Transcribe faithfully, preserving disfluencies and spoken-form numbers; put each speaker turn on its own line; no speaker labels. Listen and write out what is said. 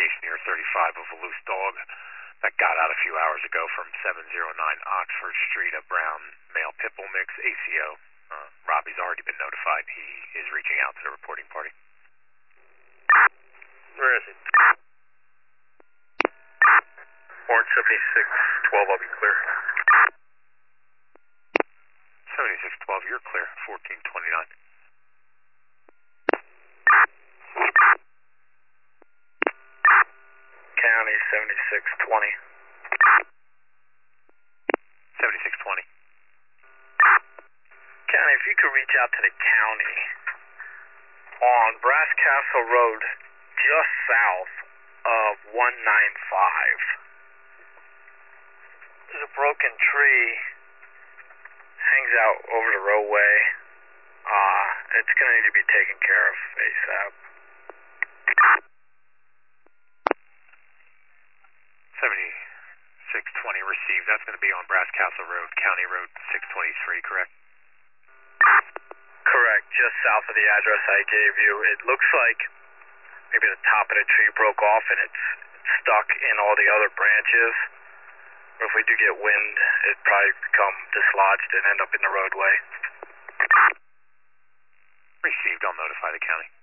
notification here, thirty-five, of a loose dog that got out a few hours ago from seven oh nine Oxford Street, a brown male pit bull mix, A C O. Uh, Robbie's already been notified. He is reaching out to the reporting party.
Where is it? Orange seventy-six twelve, I'll be clear.
seventy-six twelve, you're clear, fourteen twenty-nine.
County seventy-six twenty.
seventy-six twenty.
County, if you could reach out to the county on Brass Castle Road, just south of one ninety-five. There's a broken tree, hangs out over the roadway. Uh, it's going to need to be taken care of ASAP.
seventy-six twenty received. That's going to be on Brass Castle Road, County Road six twenty-three, correct?
Correct, just south of the address I gave you. It looks like maybe the top of the tree broke off and it's stuck in all the other branches. Or if we do get wind, it'd probably become dislodged and end up in the roadway.
Received. I'll notify the county.